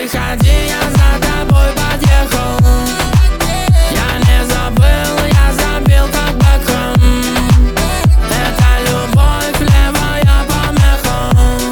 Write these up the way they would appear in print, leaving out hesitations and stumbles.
Выходи, я за тобой подъехал. Я не забыл, я забил как Бекхэм. Это любовь, левая помеха.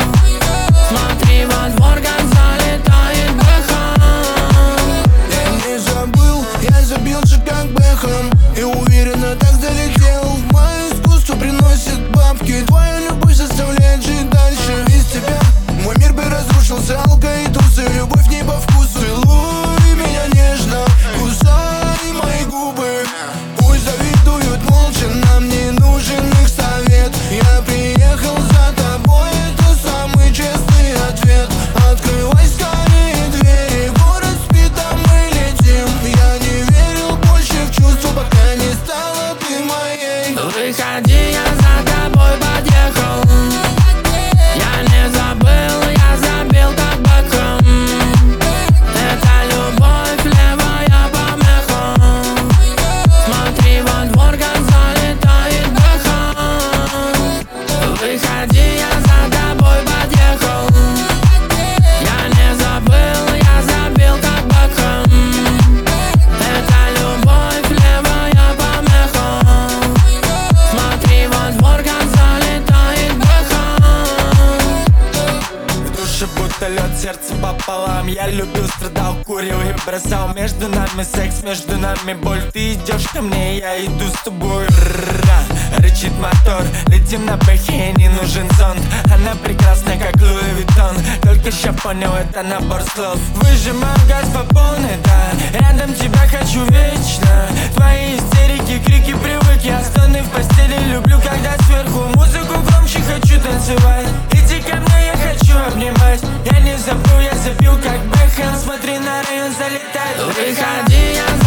Смотри во двор, как залетает Бекхэм. Я не забыл, я забил же как Бекхэм. И уверенно так залетел. В мое искусство приносит бабки. Твоя любовь заставляет жить дальше. Без тебя мой мир бы разрушился. Алка и тусы, любовь не по вкусу. Целуй меня нежно, кусай мои губы. Пусть завидуют молча, нам не нужен их совет. Я приехал за тобой, это самый честный ответ. Открывай скорее двери, город спит, а мы летим. Я не верил больше в чувства, пока не стала ты моей. Выходи, я за тобой подъехал. Я не забыл, я забил как Бекхэм. Это любовь, левая помеха. Смотри во двор, как залетает Бекхэм. Выходи, я за тобой подъехал. Я не забыл, я забил как Бекхэм. Это любовь, левая помеха. Смотри во двор, как залетает Бекхэм. В душе будто лед, сердце пополам. Я любил, страдал, курил и бросал. Между нами секс, между нами боль. Ты идешь ко мне, я иду с тобой. Рычит мотор, летим на бэхе, не нужен зонт. Она прекрасна, как Луи Виттон. Только ща понял, это набор слов. Выжимаю газ по полной, да. Рядом тебя хочу вечно. Твои истерики, крики, привык. Я стоны в постели, люблю, когда сверху. Музыку громче, хочу танцевать. Иди ко мне, я хочу обнимать. Я не забыл, я забил как Бекхэм. Смотри на район, залетает. Выходи, я